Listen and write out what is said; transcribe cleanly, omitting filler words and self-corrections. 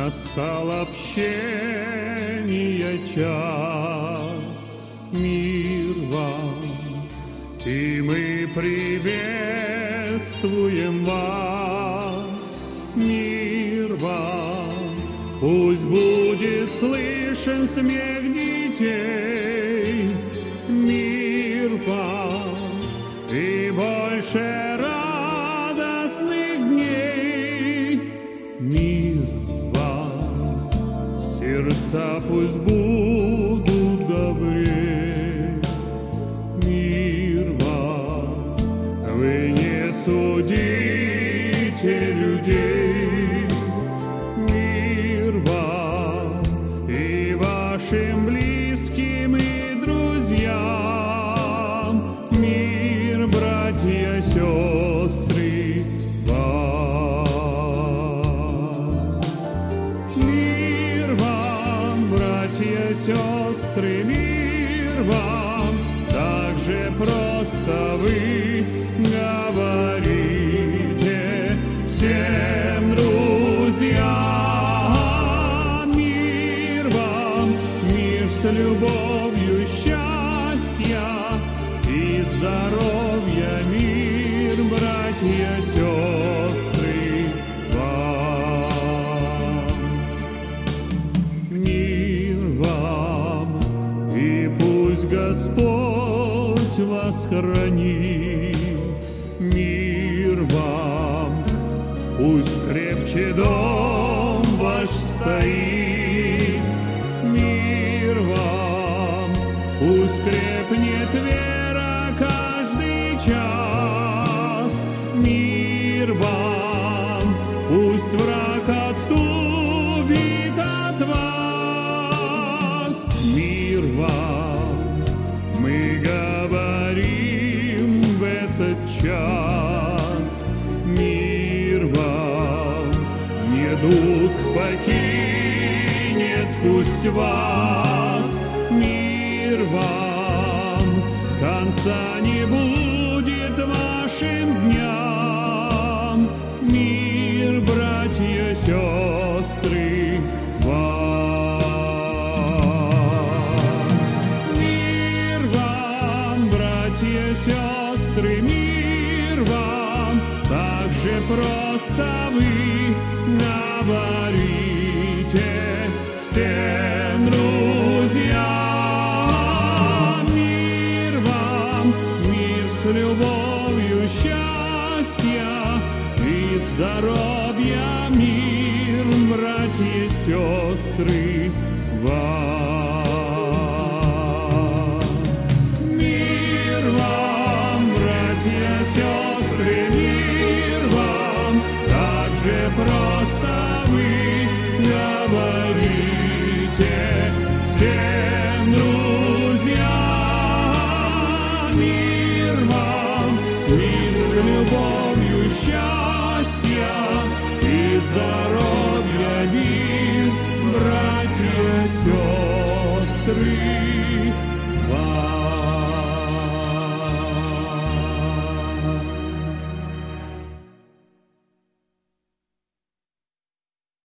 Настал общения час, мир вам, и мы приветствуем вас, мир вам. Пусть будет слышен смех детей, мир вам, и больше радостных дней, мир вам. Сердца пусть будут добрее, мир вам. Вы не судите людей, мир вам, и вашим близким и друзьям, мир, братья, сестры, вам. Мир вам, братья, сестры, мир вам. Так же просто вы говорите всем друзьям, мир вам, мир с любовью, счастья и здоровья, мир, братья, сестры, вам. Мир вам, и пусть Господь вас хранит, мир вам. Пусть крепче дом ваш стоит, мир вам. Пусть крепнет вера каждый час, мир вам. Пусть враг отступит от вас, мир вам. Мы говорим в этот час, мир вам. Недуг покинет пусть вас, мир вам. Конца не будет вашим дням, мир, братья, сестры, вам. Мир вам, братья, сестры, мир вам. Так же просто вы говорите всем друзьям, мир вам, мир с любовью, счастья и здоровья, мир, братья, сестры, вам. Мир вам, братья, сестры, мир вам. Так же просто вы говорите всем друзьям, мир вам, мир с любовью, счастья и здоровья, мир, братья, сестры, вам.